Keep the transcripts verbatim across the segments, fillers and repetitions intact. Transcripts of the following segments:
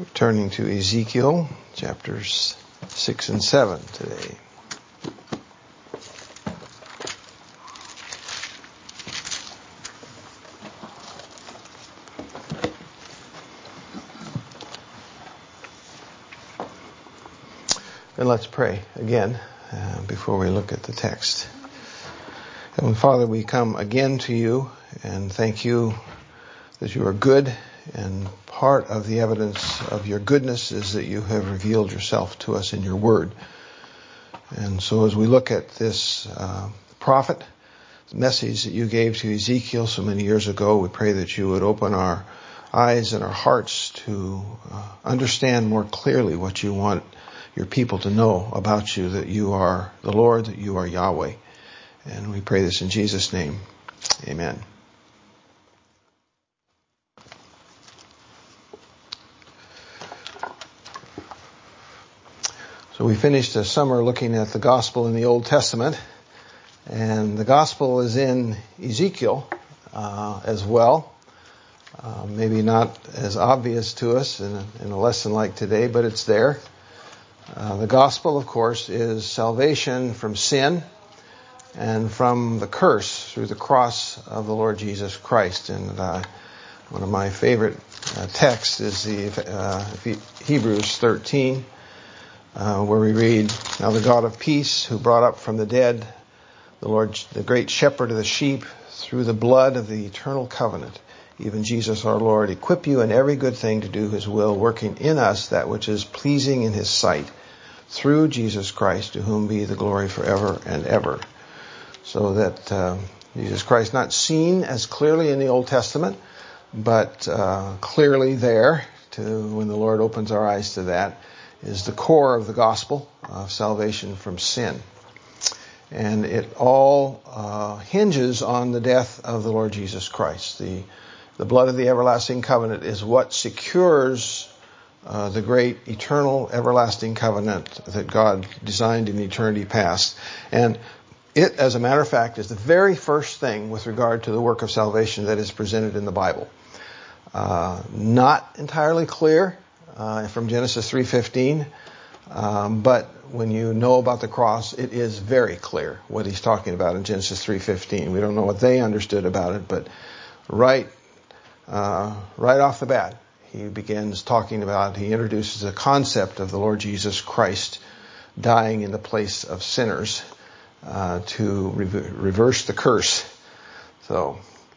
We're turning to Ezekiel chapters six and seven today. And let's pray again uh, before we look at the text. Heavenly Father, we come again to you and thank you that you are good, and part of the evidence of your goodness is that you have revealed yourself to us in your word. And so as we look at this uh, prophet, the message that you gave to Ezekiel so many years ago, we pray that you would open our eyes and our hearts to uh, understand more clearly what you want your people to know about you, that you are the Lord, that you are Yahweh. And we pray this in Jesus' name. Amen. So we finished the summer looking at the gospel in the Old Testament, and the gospel is in Ezekiel uh, as well. Uh, maybe not as obvious to us in a, in a lesson like today, but it's there. Uh, the gospel, of course, is salvation from sin and from the curse through the cross of the Lord Jesus Christ. And uh, one of my favorite uh, texts is the uh, Hebrews thirteen. Uh, where we read, "Now the God of peace, who brought up from the dead the Lord, the great shepherd of the sheep, through the blood of the eternal covenant, even Jesus our Lord, equip you in every good thing to do his will, working in us that which is pleasing in his sight, through Jesus Christ, to whom be the glory forever and ever." So that uh, Jesus Christ, not seen as clearly in the Old Testament, but uh, clearly there, to when the Lord opens our eyes to that, is the core of the gospel of salvation from sin. And it all uh, hinges on the death of the Lord Jesus Christ. The, the blood of the everlasting covenant is what secures uh, the great eternal everlasting covenant that God designed in eternity past. And it, as a matter of fact, is the very first thing with regard to the work of salvation that is presented in the Bible. Uh, not entirely clear Uh, from Genesis three fifteen, um, but when you know about the cross, it is very clear what he's talking about in Genesis three fifteen. We don't know what they understood about it, but right, uh, right off the bat, he begins talking about, he introduces the concept of the Lord Jesus Christ dying in the place of sinners uh, to re- reverse the curse. So,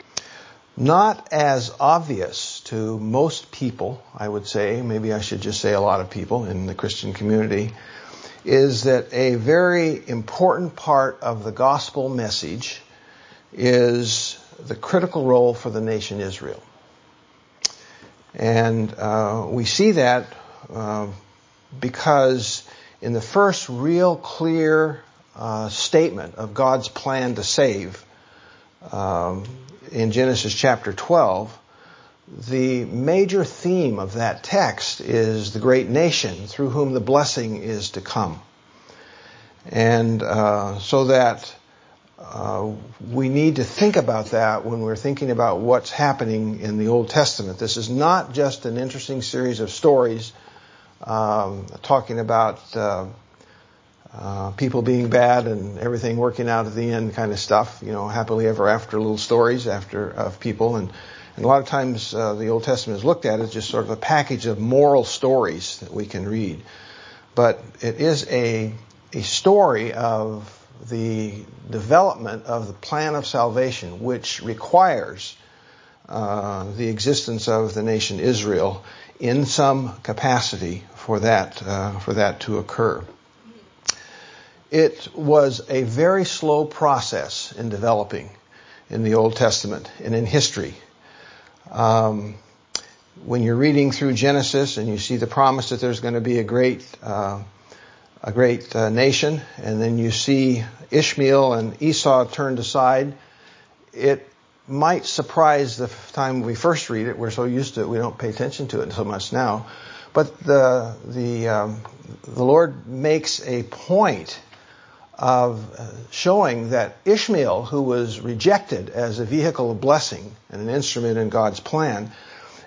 not as obvious to most people, I would say, maybe I should just say a lot of people in the Christian community, is that a very important part of the gospel message is the critical role for the nation Israel. And uh, we see that uh, because in the first real clear uh, statement of God's plan to save, um, in Genesis chapter twelve, the major theme of that text is the great nation through whom the blessing is to come. And uh, so that uh, we need to think about that when we're thinking about what's happening in the Old Testament. This is not just an interesting series of stories um, talking about uh, Uh, people being bad and everything working out at the end kind of stuff, you know, happily ever after little stories after of people. And, and a lot of times uh, the Old Testament is looked at as just sort of a package of moral stories that we can read. But it is a, a story of the development of the plan of salvation, which requires uh, the existence of the nation Israel in some capacity for that, uh, for that to occur. It was a very slow process in developing in the Old Testament and in history. Um, when you're reading through Genesis and you see the promise that there's going to be a great, uh, a great uh, nation, and then you see Ishmael and Esau turned aside, it might surprise the time we first read it. We're so used to it, we don't pay attention to it so much now. But the the um, the Lord makes a point of showing that Ishmael, who was rejected as a vehicle of blessing and an instrument in God's plan,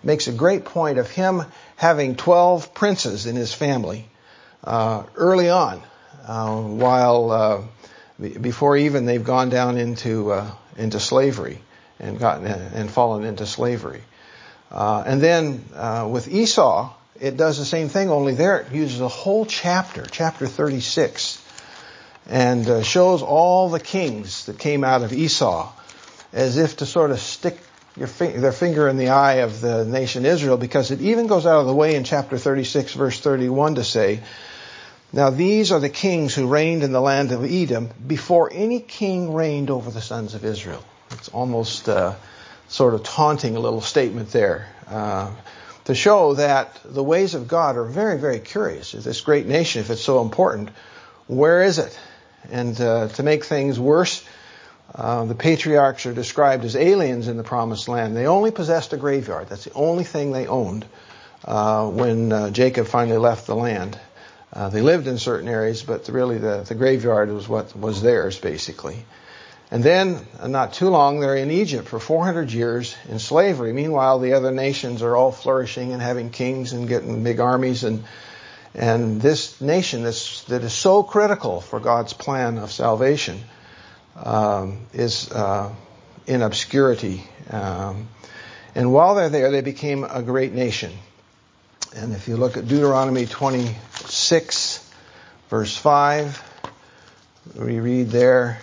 makes a great point of him having twelve princes in his family uh, early on, uh, while uh, before even they've gone down into uh, into slavery and gotten and fallen into slavery. Uh, and then uh, with Esau, it does the same thing, only there it uses a whole chapter, chapter thirty-six, and uh, shows all the kings that came out of Esau, as if to sort of stick your fi- their finger in the eye of the nation Israel, because it even goes out of the way in chapter thirty-six, verse thirty-one, to say, "Now these are the kings who reigned in the land of Edom before any king reigned over the sons of Israel." It's almost uh, sort of taunting a little statement there, uh, to show that the ways of God are very, very curious. If this great nation, if it's so important, where is it? And uh, to make things worse, uh, the patriarchs are described as aliens in the promised land. They only possessed a graveyard. That's the only thing they owned uh, when uh, Jacob finally left the land. Uh, they lived in certain areas, but really the, the graveyard was what was theirs, basically. And then, not too long, they're in Egypt for four hundred years in slavery. Meanwhile, the other nations are all flourishing and having kings and getting big armies. And and this nation that's, that is so critical for God's plan of salvation um, is uh, in obscurity. Um, and while they're there, they became a great nation. And if you look at Deuteronomy twenty-six, verse five, we read there...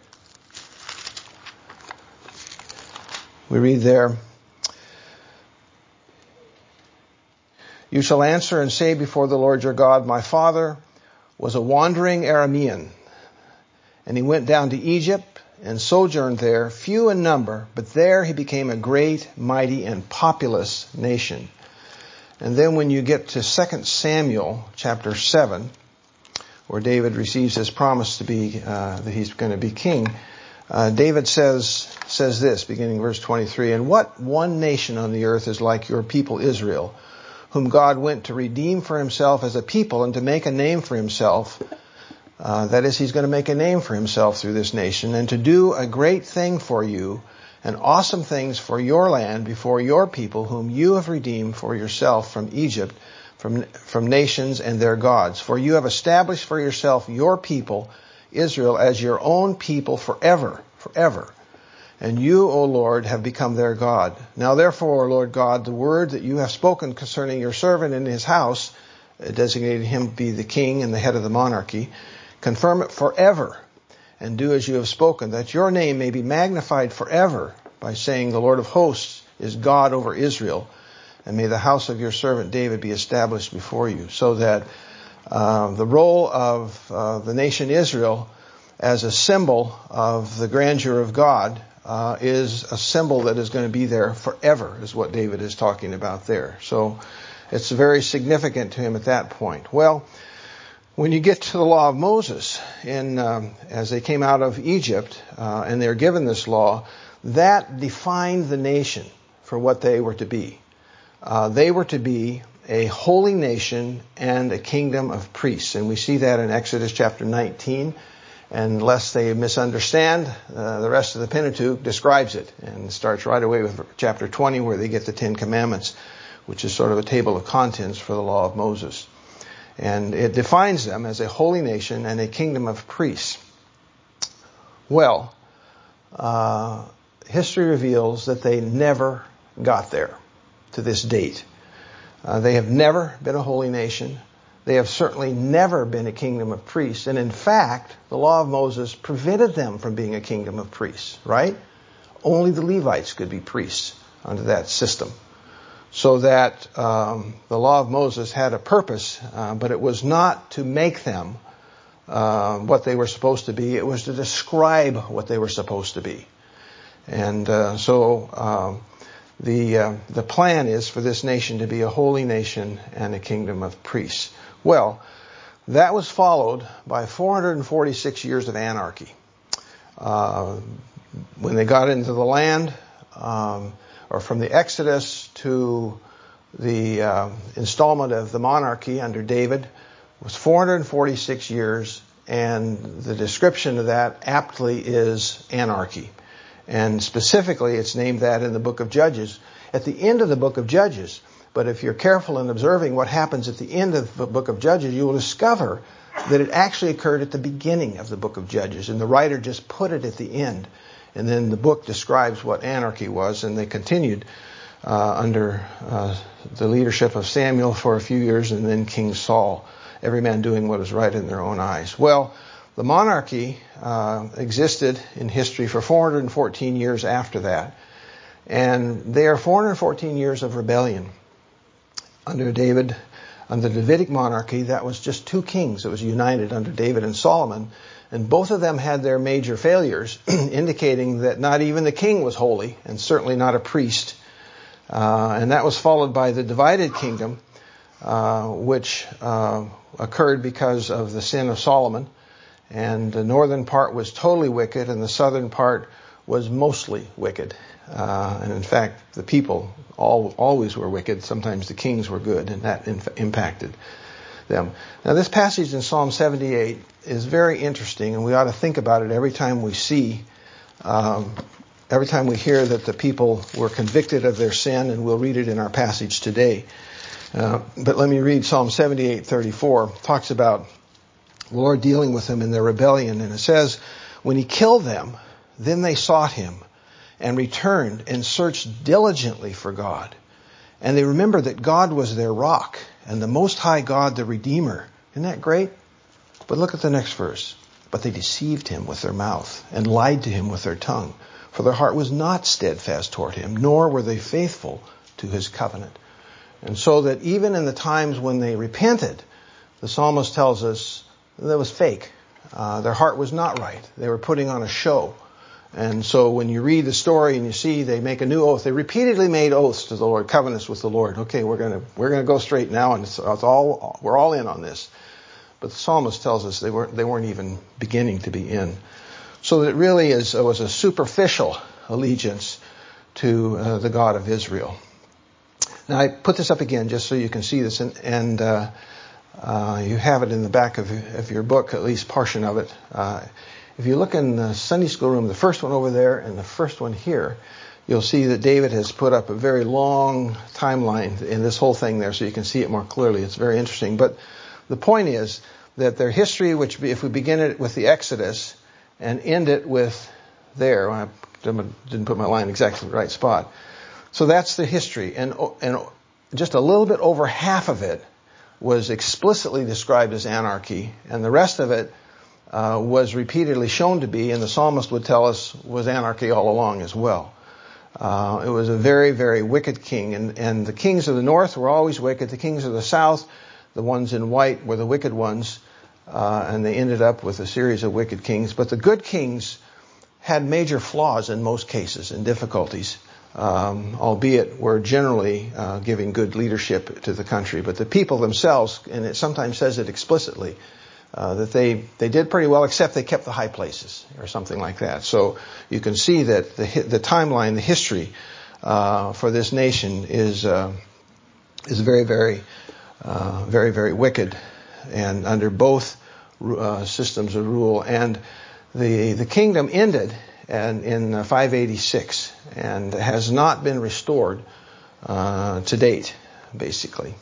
We read there, "You shall answer and say before the Lord your God, my father was a wandering Aramean, and he went down to Egypt and sojourned there, few in number, but there he became a great, mighty, and populous nation." And then when you get to Second Samuel chapter seven, where David receives his promise to be, uh, that he's going to be king, Uh, David says says this, beginning verse twenty-three, "And what one nation on the earth is like your people Israel, whom God went to redeem for himself as a people and to make a name for himself." Uh, that is, he's going to make a name for himself through this nation, "and to do a great thing for you and awesome things for your land before your people, whom you have redeemed for yourself from Egypt, from, from nations and their gods. For you have established for yourself your people, Israel, as your own people forever, forever. And you, O Lord, have become their God. Now therefore, Lord God, the word that you have spoken concerning your servant and his house," designated him to be the king and the head of the monarchy, "confirm it forever, and do as you have spoken, that your name may be magnified forever, by saying, the Lord of hosts is God over Israel, and may the house of your servant David be established before you." So that Uh, the role of uh, the nation Israel as a symbol of the grandeur of God uh, is a symbol that is going to be there forever, is what David is talking about there. So it's very significant to him at that point. Well, when you get to the law of Moses, in, um, as they came out of Egypt uh, and they're given this law, that defined the nation for what they were to be. Uh, they were to be a holy nation and a kingdom of priests. And we see that in Exodus chapter nineteen. And lest they misunderstand, uh, the rest of the Pentateuch describes it. And starts right away with chapter twenty, where they get the Ten Commandments, which is sort of a table of contents for the law of Moses. And it defines them as a holy nation and a kingdom of priests. Well, uh, history reveals that they never got there to this date. Uh, they have never been a holy nation. They have certainly never been a kingdom of priests. And in fact, the law of Moses prevented them from being a kingdom of priests, right? Only the Levites could be priests under that system. So that um, the law of Moses had a purpose, uh, but it was not to make them uh, what they were supposed to be. It was to describe what they were supposed to be. And uh, so... Um, The uh, the plan is for this nation to be a holy nation and a kingdom of priests. Well, that was followed by four hundred forty-six years of anarchy. Uh, when they got into the land, um, or from the Exodus to the uh, installment of the monarchy under David, was four hundred forty-six years, and the description of that aptly is anarchy. And specifically, it's named that in the book of Judges. at the end of the book of Judges. But if you're careful in observing what happens at the end of the book of Judges, you will discover that it actually occurred at the beginning of the book of Judges, and the writer just put it at the end. And then the book describes what anarchy was, and they continued uh, under uh, the leadership of Samuel for a few years, and then King Saul, every man doing what is right in their own eyes. Well, the monarchy uh, existed in history for four hundred fourteen years after that, and they are four hundred fourteen years of rebellion. Under David, under the Davidic monarchy, that was just two kings that was united under David and Solomon, and both of them had their major failures, indicating that not even the king was holy, and certainly not a priest. Uh, and that was followed by the divided kingdom, uh, which uh, occurred because of the sin of Solomon. And the northern part was totally wicked, and the southern part was mostly wicked. Uh, and in fact, the people all, always were wicked. Sometimes the kings were good, and that inf- impacted them. Now, this passage in Psalm seventy-eight is very interesting, and we ought to think about it every time we see, um, every time we hear that the people were convicted of their sin, and we'll read it in our passage today. Uh, but let me read Psalm seventy-eight thirty-four. It talks about the Lord dealing with them in their rebellion, and it says, "When he killed them, then they sought him, and returned and searched diligently for God. And they remembered that God was their rock, and the Most High God the Redeemer." Isn't that great? But look at the next verse. "But they deceived him with their mouth, and lied to him with their tongue. For their heart was not steadfast toward him, nor were they faithful to his covenant." And so that even in the times when they repented, the psalmist tells us that was fake. Uh, their heart was not right. They were putting on a show. And so when you read the story and you see they make a new oath, they repeatedly made oaths to the Lord, covenants with the Lord. Okay, we're going to we're going to go straight now, and it's, it's all we're all in on this. But the psalmist tells us they weren't they weren't even beginning to be in. So that it really is was a superficial allegiance to uh, the God of Israel. Now I put this up again just so you can see this, and, and uh, uh, you have it in the back of, of your book, at least portion of it. Uh, If you look in the Sunday school room, the first one over there and the first one here, you'll see that David has put up a very long timeline in this whole thing there, so you can see it more clearly. It's very interesting. But the point is that their history, which if we begin it with the Exodus and end it with there, I didn't put my line exactly in the right spot. So that's the history. And, and just a little bit over half of it was explicitly described as anarchy, and the rest of it Uh, was repeatedly shown to be, and the psalmist would tell us, was anarchy all along as well. Uh, it was a very, very wicked king, and, and the kings of the north were always wicked. The kings of the south, the ones in white, were the wicked ones, uh, and they ended up with a series of wicked kings. But the good kings had major flaws in most cases and difficulties, um, albeit were generally uh, giving good leadership to the country. But the people themselves, and it sometimes says it explicitly, Uh, that they, they did pretty well, except they kept the high places or something like that. So you can see that the the timeline, the history uh, for this nation is uh, is very, very, uh, very, very wicked, and under both uh, systems of rule. And the the kingdom ended and in five eighty-six and has not been restored uh, to date, basically.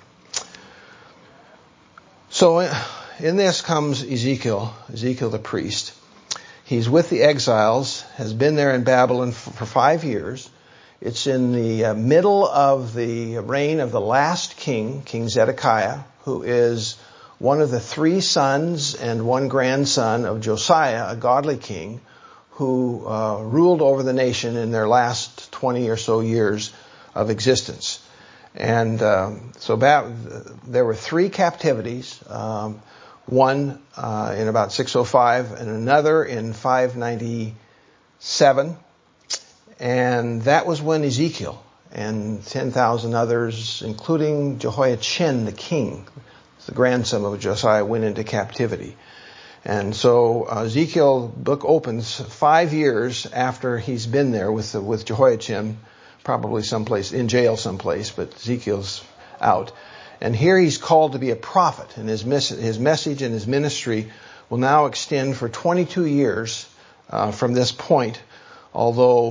So. Uh, In this comes Ezekiel, Ezekiel the priest. He's with the exiles, has been there in Babylon for five years. It's in the middle of the reign of the last king, King Zedekiah, who is one of the three sons and one grandson of Josiah, a godly king, who uh, ruled over the nation in their last twenty or so years of existence. And um, so Bab- there were three captivities. Um, One uh, in about six oh five and another in five ninety-seven. And that was when Ezekiel and ten thousand others, including Jehoiachin the king, the grandson of Josiah, went into captivity. And so uh, Ezekiel book opens five years after he's been there with the, with Jehoiachin, probably someplace, in jail someplace, but Ezekiel's out. And here he's called to be a prophet, and his, mes- his message and his ministry will now extend for twenty-two years uh, from this point, although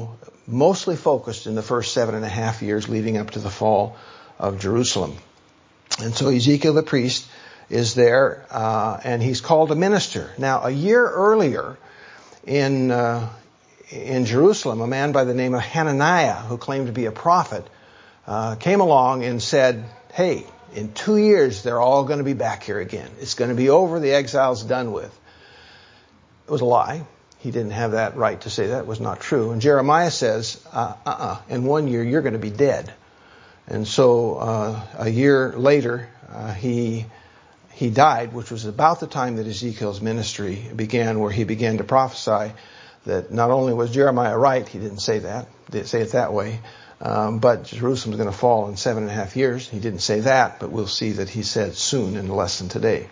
mostly focused in the first seven and a half years leading up to the fall of Jerusalem. And so Ezekiel the priest is there, uh, and he's called a minister. Now, a year earlier in uh, in Jerusalem, a man by the name of Hananiah, who claimed to be a prophet, uh, came along and said, hey, in two years, they're all going to be back here again. It's going to be over. The exile's done with. It was a lie. He didn't have that right to say that. It was not true. And Jeremiah says, uh, uh-uh, in one year, you're going to be dead. And so uh, a year later, uh, he he died, which was about the time that Ezekiel's ministry began, where he began to prophesy that not only was Jeremiah right, he didn't say that, didn't say it that way, um, but Jerusalem's going to fall in seven and a half years. He didn't say that, but we'll see that he said soon in the lesson today.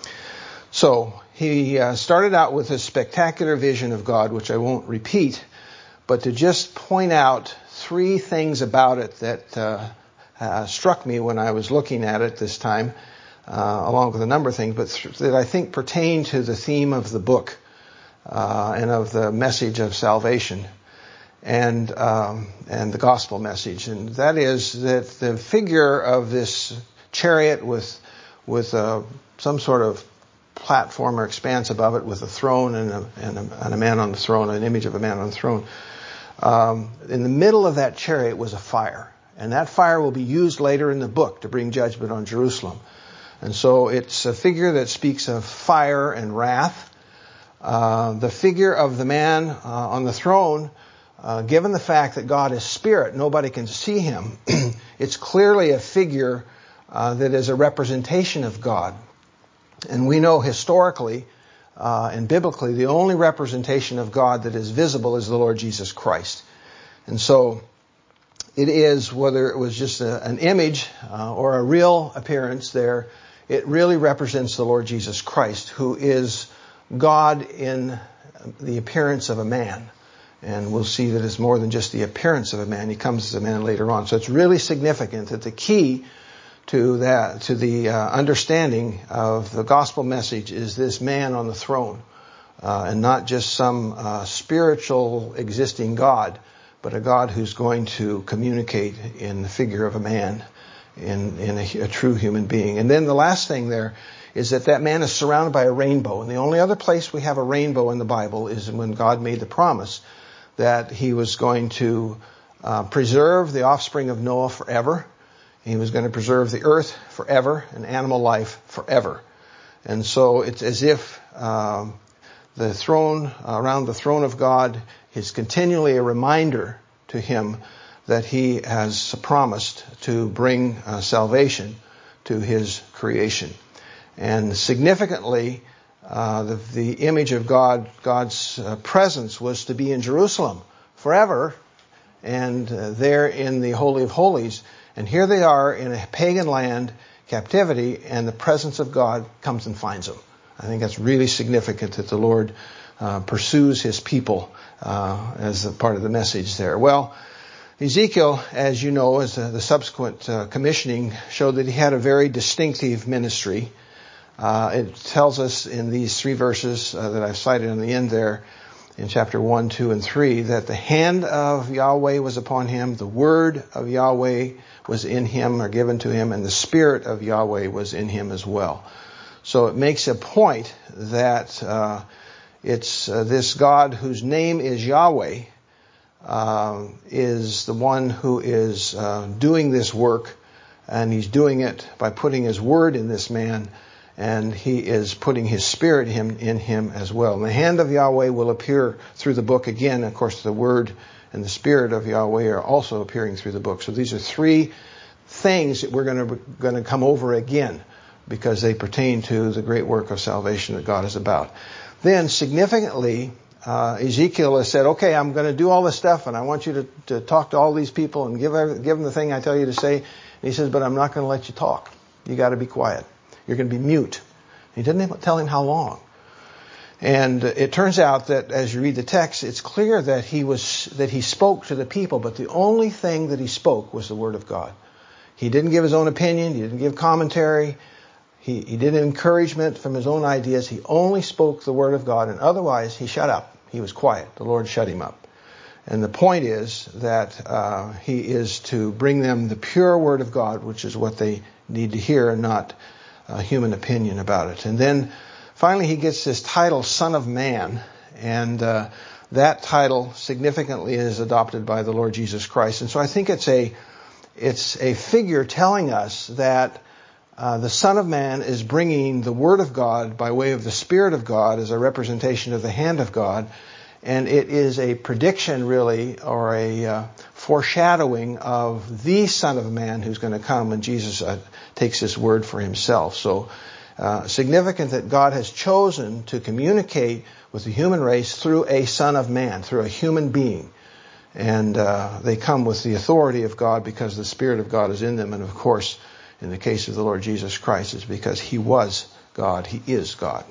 So he uh, started out with a spectacular vision of God, which I won't repeat, but to just point out three things about it that uh, uh, struck me when I was looking at it this time, uh, along with a number of things, but th- that I think pertain to the theme of the book uh, and of the message of salvation and um, and the gospel message. And that is that the figure of this chariot with with uh, some sort of platform or expanse above it with a throne and a, and a, and a man on the throne, an image of a man on the throne. Um, in the middle of that chariot was a fire. And that fire will be used later in the book to bring judgment on Jerusalem. And so it's a figure that speaks of fire and wrath. Uh, the figure of the man uh, on the throne, uh, given the fact that God is spirit, nobody can see him, it's clearly a figure uh, that is a representation of God. And we know historically uh, and biblically the only representation of God that is visible is the Lord Jesus Christ. And so it is, whether it was just a, an image uh, or a real appearance there, it really represents the Lord Jesus Christ, who is God in the appearance of a man. And we'll see that it's more than just the appearance of a man. He comes as a man later on. So it's really significant that the key to that, to the uh, understanding of the gospel message is this man on the throne, uh, and not just some uh, spiritual existing God, but a God who's going to communicate in the figure of a man, in, in a, a true human being. And then the last thing there is that that man is surrounded by a rainbow. And the only other place we have a rainbow in the Bible is when God made the promise that he was going to uh, preserve the offspring of Noah forever. He was going to preserve the earth forever and animal life forever. And so it's as if um, the throne, uh, around the throne of God, is continually a reminder to him that he has promised to bring uh, salvation to his creation. And significantly, uh, the, the image of God, God's uh, presence was to be in Jerusalem forever, and uh, there in the Holy of Holies. And here they are in a pagan land, captivity, and the presence of God comes and finds them. I think that's really significant that the Lord uh, pursues his people uh, as a part of the message there. Well, Ezekiel, as you know, as the, the subsequent uh, commissioning showed that he had a very distinctive ministry. Uh, it tells us in these three verses uh, that I've cited on the end there, in chapter one, two, and three, that the hand of Yahweh was upon him, the word of Yahweh was in him or given to him, and the spirit of Yahweh was in him as well. So it makes a point that uh, it's uh, this God whose name is Yahweh uh, is the one who is uh, doing this work, and he's doing it by putting his word in this man, and he is putting his spirit in him, in him as well. And the hand of Yahweh will appear through the book again. Of course, the word and the spirit of Yahweh are also appearing through the book. So these are three things that we're going to going to come over again because they pertain to the great work of salvation that God is about. Then, significantly, uh, Ezekiel has said, okay, I'm going to do all this stuff, and I want you to, to talk to all these people and give, give them the thing I tell you to say. And he says, but I'm not going to let you talk. You got to be quiet. You're going to be mute. He didn't tell him how long. And it turns out that as you read the text, it's clear that he was that he spoke to the people, but the only thing that he spoke was the word of God. He didn't give his own opinion. He didn't give commentary. He, he didn't encouragement from his own ideas. He only spoke the word of God, and otherwise he shut up. He was quiet. The Lord shut him up. And the point is that uh, he is to bring them the pure word of God, which is what they need to hear, and not uh, human opinion about it. And then finally he gets this title, Son of Man, and uh, that title significantly is adopted by the Lord Jesus Christ. And so I think it's a it's a figure telling us that uh, the Son of Man is bringing the Word of God by way of the Spirit of God as a representation of the hand of God. And it is a prediction, really, or a uh, foreshadowing of the Son of Man who's going to come when Jesus uh, takes this word for himself. So uh, significant that God has chosen to communicate with the human race through a Son of Man, through a human being. And uh, they come with the authority of God because the Spirit of God is in them. And of course, in the case of the Lord Jesus Christ, it's because he was God. He is God.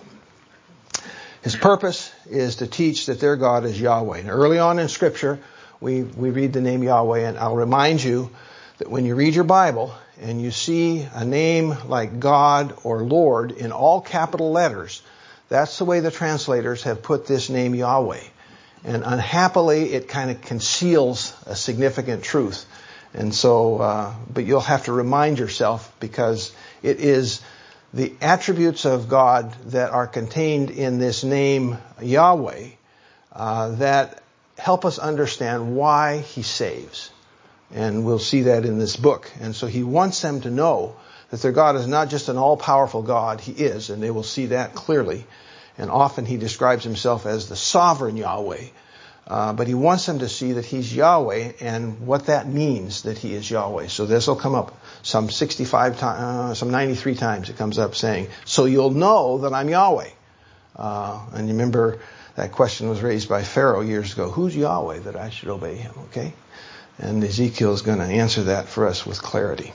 His purpose is to teach that their God is Yahweh. And early on in Scripture, we, we read the name Yahweh, and I'll remind you that when you read your Bible and you see a name like God or Lord in all capital letters, that's the way the translators have put this name Yahweh. And unhappily, it kind of conceals a significant truth. And so, uh, but you'll have to remind yourself, because it is the attributes of God that are contained in this name Yahweh uh, that help us understand why he saves. And we'll see that in this book. And so he wants them to know that their God is not just an all-powerful God. He is, and they will see that clearly. And often he describes himself as the sovereign Yahweh. Uh, but he wants them to see that he's Yahweh and what that means, that he is Yahweh. So this will come up some sixty-five times, uh, some ninety-three times it comes up saying, so you'll know that I'm Yahweh. Uh, and you remember that question was raised by Pharaoh years ago. Who's Yahweh that I should obey him? Okay. And Ezekiel is going to answer that for us with clarity.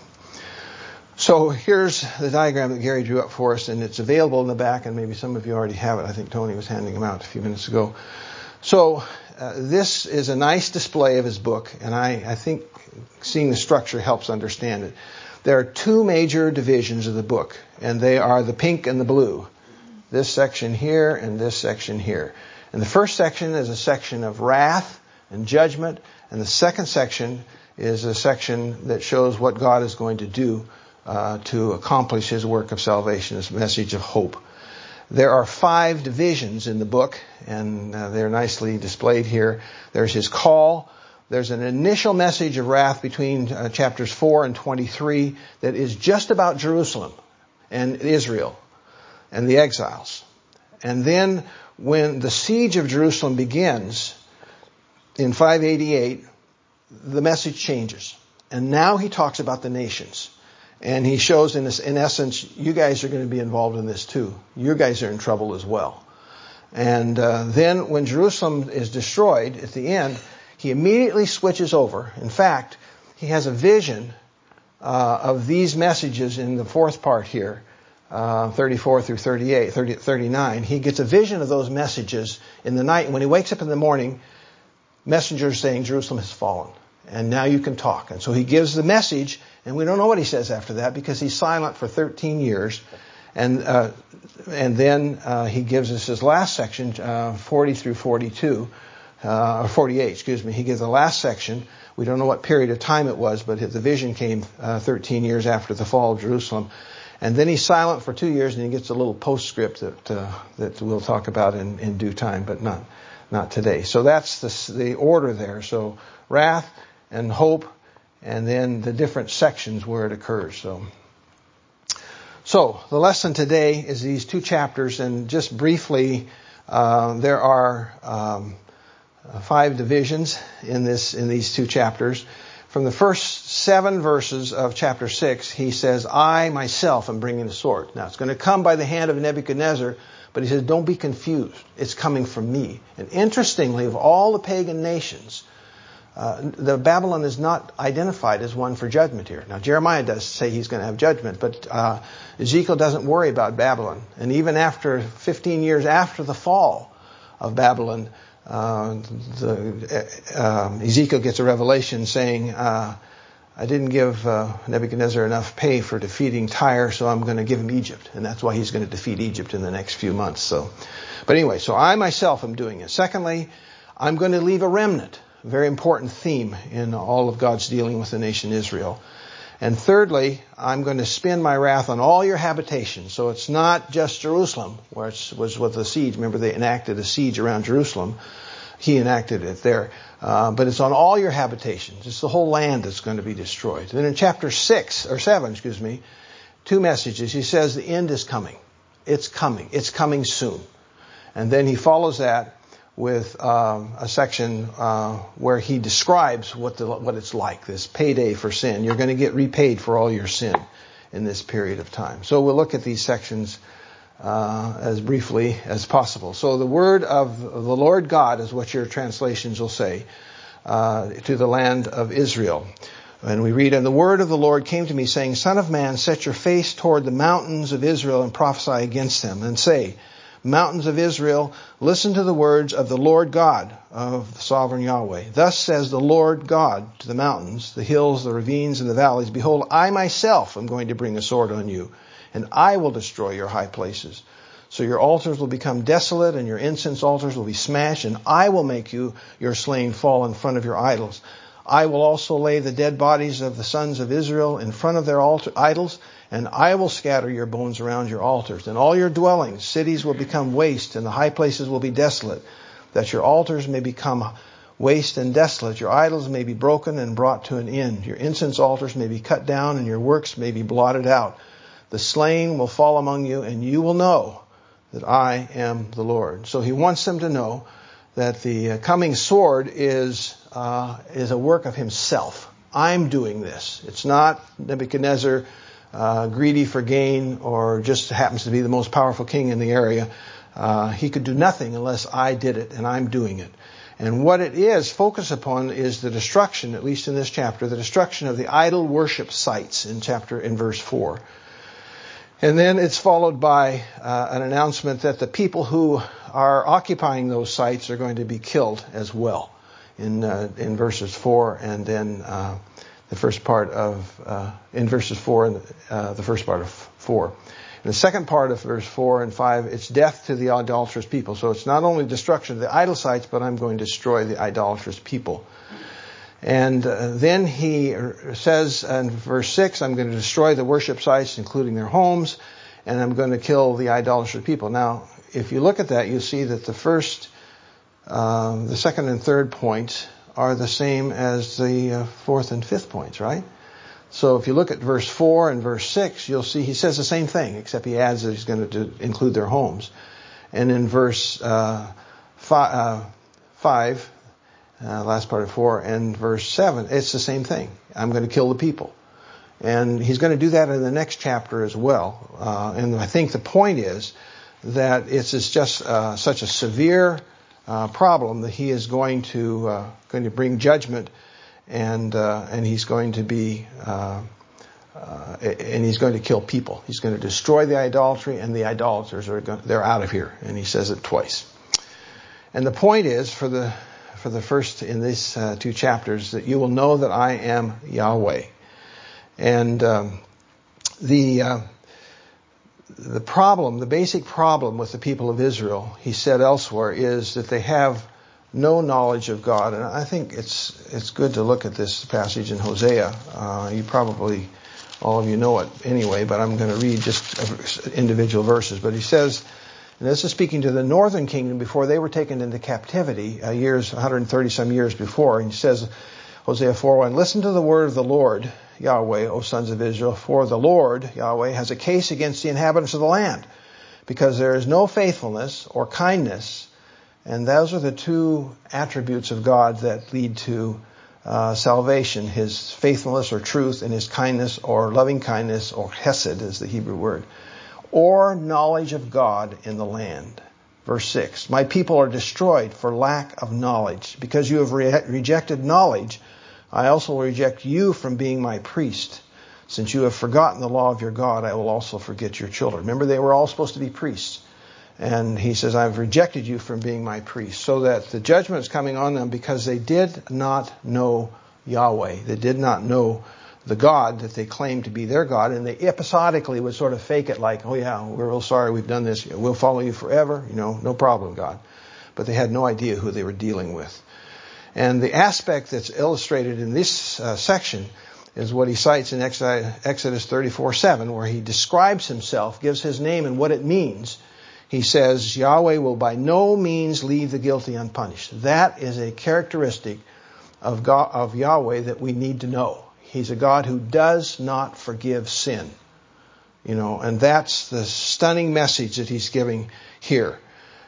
So here's the diagram that Gary drew up for us, and it's available in the back, and maybe some of you already have it. I think Tony was handing them out a few minutes ago. So uh, this is a nice display of his book, and I, I think seeing the structure helps understand it. There are two major divisions of the book, and they are the pink and the blue. This section here and this section here. And the first section is a section of wrath and judgment, and the second section is a section that shows what God is going to do uh, to accomplish his work of salvation, his message of hope. There are five divisions in the book, and uh, they're nicely displayed here. There's his call. There's an initial message of wrath between uh, chapters four and twenty-three that is just about Jerusalem and Israel and the exiles. And then when the siege of Jerusalem begins in five eighty-eight, the message changes. And now he talks about the nations. And he shows, in this, in essence, you guys are going to be involved in this too. You guys are in trouble as well. And uh, then when Jerusalem is destroyed at the end, he immediately switches over. In fact, he has a vision uh, of these messages in the fourth part here, uh, thirty-four through thirty-eight, thirty, thirty-nine. He gets a vision of those messages in the night. And when he wakes up in the morning, messengers saying Jerusalem has fallen. And now you can talk. And so he gives the message, and we don't know what he says after that because he's silent for thirteen years. And uh, and then uh, he gives us his last section, uh, forty through forty-two, uh, or forty-eight, excuse me. He gives the last section. We don't know what period of time it was, but the vision came uh, thirteen years after the fall of Jerusalem. And then he's silent for two years, and he gets a little postscript that uh, that we'll talk about in, in due time, but not not today. So that's the, the order there. So wrath and hope, and then the different sections where it occurs. So, so the lesson today is these two chapters, and just briefly, uh, there are um, five divisions in this in these two chapters. From the first seven verses of chapter six, he says, "I myself am bringing the sword." Now, it's going to come by the hand of Nebuchadnezzar, but he says, "Don't be confused. It's coming from me." And interestingly, of all the pagan nations, Uh, the Babylon is not identified as one for judgment here. Now, Jeremiah does say he's going to have judgment, but uh, Ezekiel doesn't worry about Babylon. And even after fifteen years after the fall of Babylon, uh, the, uh, Ezekiel gets a revelation saying, uh, I didn't give uh, Nebuchadnezzar enough pay for defeating Tyre, so I'm going to give him Egypt. And that's why he's going to defeat Egypt in the next few months. So, but anyway, so I myself am doing it. Secondly, I'm going to leave a remnant. a very important theme in all of God's dealing with the nation Israel. And thirdly, I'm going to spend my wrath on all your habitations. So it's not just Jerusalem, where it was with the siege. Remember, they enacted a siege around Jerusalem. He enacted it there. Uh, but it's on all your habitations. It's the whole land that's going to be destroyed. Then in chapter six, or seven, excuse me, two messages. He says the end is coming. It's coming. It's coming soon. And then he follows that with um, a section uh, where he describes what the, what it's like, this payday for sin. You're going to get repaid for all your sin in this period of time. So we'll look at these sections uh, as briefly as possible. So the word of the Lord God is what your translations will say uh, to the land of Israel. And we read, "And the word of the Lord came to me, saying, Son of man, set your face toward the mountains of Israel and prophesy against them, and say, Mountains of Israel, listen to the words of the Lord God of the sovereign Yahweh. Thus says the Lord God to the mountains, the hills, the ravines, and the valleys, Behold, I myself am going to bring a sword on you, and I will destroy your high places. So your altars will become desolate, and your incense altars will be smashed, and I will make you your slain fall in front of your idols. I will also lay the dead bodies of the sons of Israel in front of their altar, idols, and I will scatter your bones around your altars. And all your dwellings, cities will become waste, and the high places will be desolate, that your altars may become waste and desolate. Your idols may be broken and brought to an end. Your incense altars may be cut down, and your works may be blotted out. The slain will fall among you, and you will know that I am the Lord." So he wants them to know that the coming sword is uh, is a work of himself. I'm doing this. It's not Nebuchadnezzar uh, greedy for gain or just happens to be the most powerful king in the area. Uh, he could do nothing unless I did it, and I'm doing it. And what it is focused upon is the destruction, at least in this chapter, the destruction of the idol worship sites in chapter in verse four. And then it's followed by uh, an announcement that the people who are occupying those sites are going to be killed as well in uh, in verses four and then uh, the first part of uh, in verses four and uh, the first part of four. In the second part of verse four and five, it's death to the idolatrous people. So it's not only destruction of the idol sites, but I'm going to destroy the idolatrous people. And uh, then he says in verse six, I'm going to destroy the worship sites, including their homes, and I'm going to kill the idolatrous people. Now, if you look at that, you see that the first, uh, the second and third points are the same as the uh, fourth and fifth points, right? So if you look at verse four and verse six, you'll see he says the same thing, except he adds that he's going to include their homes. And in verse uh, five, uh, five Uh, last part of four and verse seven, it's the same thing. I'm going to kill the people. And he's going to do that in the next chapter as well. Uh, and I think the point is that it's, it's just uh, such a severe uh, problem that he is going to uh, going to bring judgment, and uh, and he's going to be uh, uh, and he's going to kill people. He's going to destroy the idolatry, and the idolaters are going, they're out of here. And he says it twice. And the point is for the for the first in these uh, two chapters that you will know that I am Yahweh. And um, the uh, the problem, the basic problem with the people of Israel, he said elsewhere, is that they have no knowledge of God. And I think it's it's good to look at this passage in Hosea. Uh, you probably, all of you know it anyway, but I'm going to read just individual verses. But he says, and this is speaking to the northern kingdom before they were taken into captivity, uh, years, one hundred thirty some years before. And he says, Hosea four one, listen to the word of the Lord, Yahweh, O sons of Israel, for the Lord, Yahweh, has a case against the inhabitants of the land, because there is no faithfulness or kindness, and those are the two attributes of God that lead to uh, salvation, his faithfulness or truth, and his kindness or loving kindness, or hesed is the Hebrew word, or knowledge of God in the land. Verse six, my people are destroyed for lack of knowledge. Because you have re- rejected knowledge, I also will reject you from being my priest. Since you have forgotten the law of your God, I will also forget your children. Remember, they were all supposed to be priests. And he says, I've rejected you from being my priest. So that the judgment is coming on them because they did not know Yahweh. They did not know the God that they claimed to be their God. And they episodically would sort of fake it like, oh yeah, we're real sorry we've done this. We'll follow you forever. You know, no problem, God. But they had no idea who they were dealing with. And the aspect that's illustrated in this uh, section is what he cites in Exodus thirty-four seven, where he describes himself, gives his name and what it means. He says, Yahweh will by no means leave the guilty unpunished. That is a characteristic of God, of Yahweh, that we need to know. He's a God who does not forgive sin. You know, and that's the stunning message that he's giving here.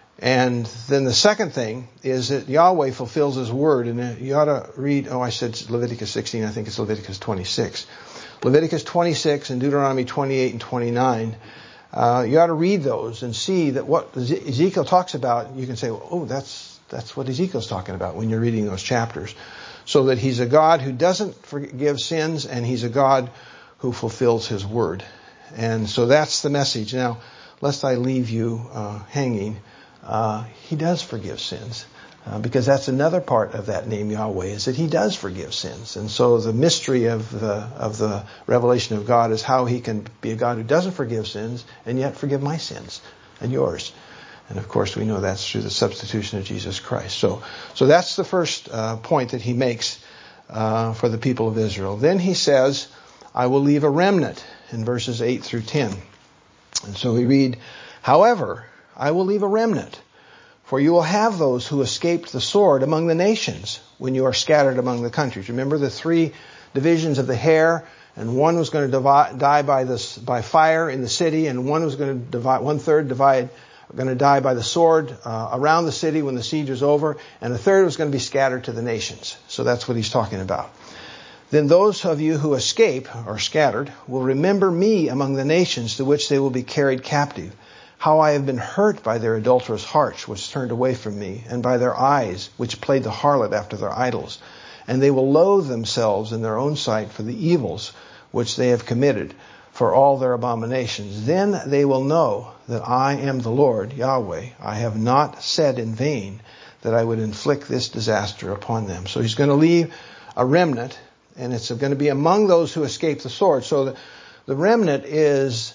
And then the second thing is that Yahweh fulfills his word. And you ought to read, oh, I said Leviticus sixteen, I think it's Leviticus twenty-six. Leviticus twenty-six and Deuteronomy twenty-eight and twenty-nine. Uh, you ought to read those and see that what Ezekiel talks about, you can say, oh, that's that's what Ezekiel's talking about when you're reading those chapters. So that he's a God who doesn't forgive sins, and he's a God who fulfills his word. And so that's the message. Now, lest I leave you uh, hanging, uh, he does forgive sins. Uh, because that's another part of that name Yahweh, is that he does forgive sins. And so the mystery of the, of the revelation of God is how he can be a God who doesn't forgive sins and yet forgive my sins and yours. And of course we know that's through the substitution of Jesus Christ. So, so that's the first uh, point that he makes uh, for the people of Israel. Then he says, I will leave a remnant in verses eight through ten. And so we read, however, I will leave a remnant, for you will have those who escaped the sword among the nations when you are scattered among the countries. Remember the three divisions of the hair, and one was going to divide, die by this by fire in the city, and one was going to divide, one third divide, going to die by the sword uh, around the city when the siege was over, and a third was going to be scattered to the nations. So that's what he's talking about. Then those of you who escape or scattered will remember me among the nations to which they will be carried captive. How I have been hurt by their adulterous hearts, which turned away from me, and by their eyes, which played the harlot after their idols. And they will loathe themselves in their own sight for the evils which they have committed, for all their abominations. Then they will know that I am the Lord, Yahweh. I have not said in vain that I would inflict this disaster upon them. So he's going to leave a remnant, and it's going to be among those who escape the sword. So the, the remnant is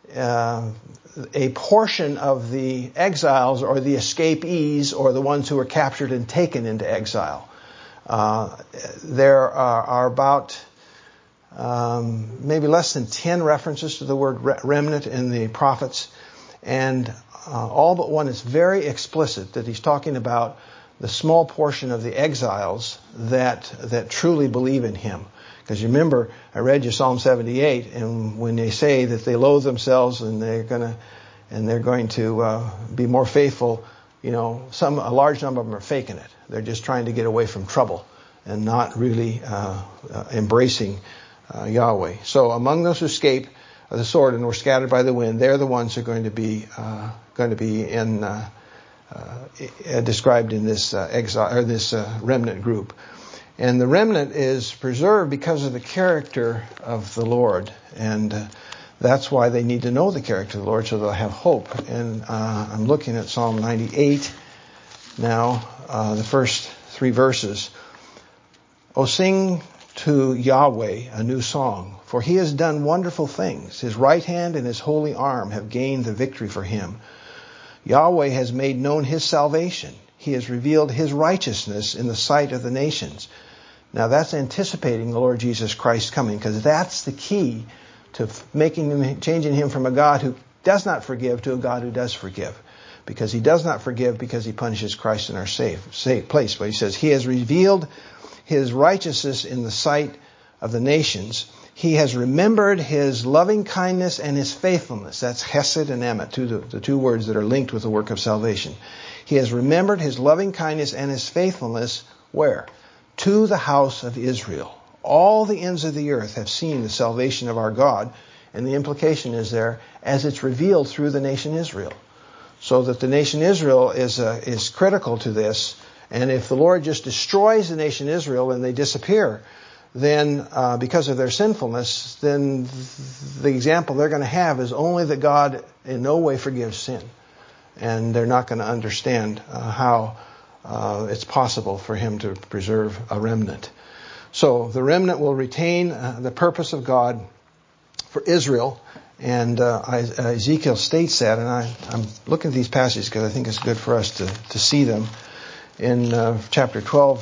uh, a portion of the exiles or the escapees or the ones who were captured and taken into exile. Uh, there are, are about um, maybe less than ten references to the word re- remnant in the prophets, and uh, all but one is very explicit that he's talking about the small portion of the exiles that that truly believe in him. Because you remember, I read you Psalm seventy-eight, and when they say that they loathe themselves and they're gonna and they're going to uh, be more faithful, you know, some a large number of them are faking it. They're just trying to get away from trouble and not really uh, uh, embracing uh, Yahweh. So among those who escaped the sword and were scattered by the wind, they're the ones who are going to be uh, going to be in uh, uh, described in this uh, exile or this uh, remnant group. And the remnant is preserved because of the character of the Lord, and uh, that's why they need to know the character of the Lord so they'll have hope. And uh, I'm looking at Psalm ninety-eight now, uh, the first three verses. O sing to Yahweh a new song, for he has done wonderful things. His right hand and his holy arm have gained the victory for him. Yahweh has made known his salvation. He has revealed his righteousness in the sight of the nations. Now that's anticipating the Lord Jesus Christ coming, because that's the key to making him, changing him from a God who does not forgive to a God who does forgive. Because he does not forgive because he punishes Christ in our safe, safe place. But he says he has revealed his righteousness in the sight of the nations. He has remembered his loving kindness and his faithfulness. That's Hesed and Emet, two, the, the two words that are linked with the work of salvation. He has remembered his loving kindness and his faithfulness, where? To the house of Israel. All the ends of the earth have seen the salvation of our God, and the implication is there, as it's revealed through the nation Israel. So that the nation Israel is uh, is critical to this, and if the Lord just destroys the nation Israel and they disappear, then uh, because of their sinfulness, then the example they're going to have is only that God in no way forgives sin. And they're not going to understand uh, how uh, it's possible for him to preserve a remnant. So the remnant will retain uh, the purpose of God for Israel. And uh, Ezekiel states that, and I, I'm looking at these passages because I think it's good for us to, to see them. In uh, chapter twelve,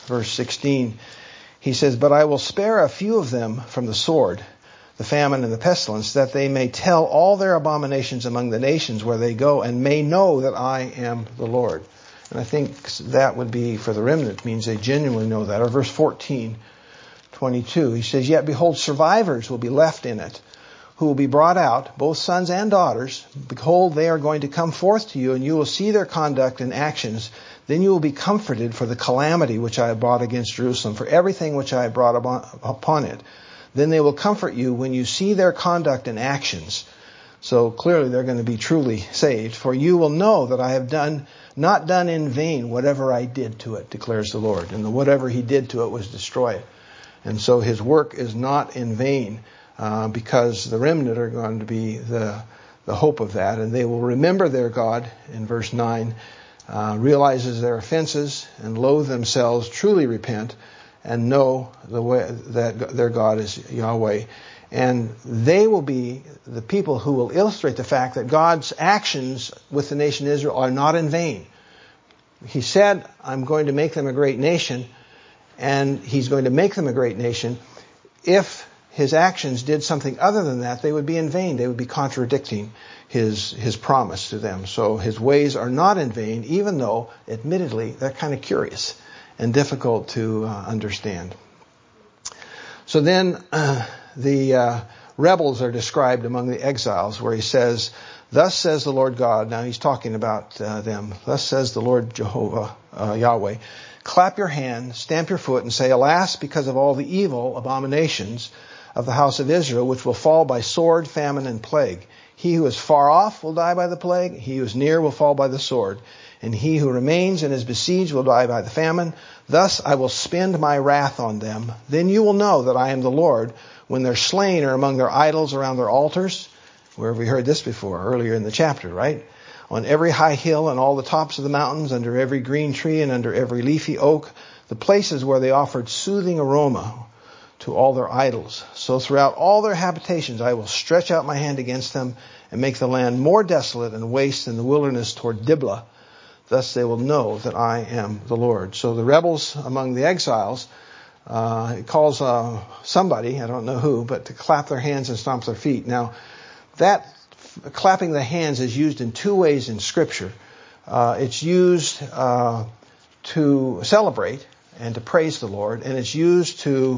verse sixteen, he says, "But I will spare a few of them from the sword, the famine and the pestilence, that they may tell all their abominations among the nations where they go, and may know that I am the Lord." And I think that would be, for the remnant, means they genuinely know that. Or verse fourteen, twenty-two, he says, "Yet behold, survivors will be left in it, who will be brought out, both sons and daughters. Behold, they are going to come forth to you, and you will see their conduct and actions. Then you will be comforted for the calamity which I have brought against Jerusalem, for everything which I have brought upon it. Then they will comfort you when you see their conduct and actions." So clearly they're going to be truly saved. "For you will know that I have done, not done in vain whatever I did to it, declares the Lord." And the whatever he did to it was destroy it. And so his work is not in vain, uh, because the remnant are going to be the, the hope of that. And they will remember their God, in verse nine, uh, realizes their offenses and loathe themselves, truly repent, and know the way that their God is Yahweh. And they will be the people who will illustrate the fact that God's actions with the nation of Israel are not in vain. He said, "I'm going to make them a great nation," and he's going to make them a great nation. If his actions did something other than that, they would be in vain. They would be contradicting his his promise to them. So his ways are not in vain, even though, admittedly, they're kind of curious and difficult to uh, understand. So then uh, the uh, rebels are described among the exiles, where he says, "Thus says the Lord God." Now he's talking about uh, them. "Thus says the Lord Jehovah, uh, Yahweh. Clap your hand, stamp your foot, and say, Alas, because of all the evil abominations of the house of Israel, which will fall by sword, famine, and plague. He who is far off will die by the plague. He who is near will fall by the sword. And he who remains and is besieged will die by the famine. Thus I will spend my wrath on them. Then you will know that I am the Lord, when their slain are among their idols around their altars." Where have we heard this before? Earlier in the chapter, right? "On every high hill and all the tops of the mountains, under every green tree and under every leafy oak, the places where they offered soothing aroma to all their idols. So throughout all their habitations I will stretch out my hand against them and make the land more desolate and waste than the wilderness toward Diblah. Thus they will know that I am the Lord." So the rebels among the exiles, uh, it calls uh, somebody, I don't know who, but to clap their hands and stomp their feet. Now, that clapping the hands is used in two ways in Scripture. Uh, it's used uh, to celebrate and to praise the Lord, and it's used to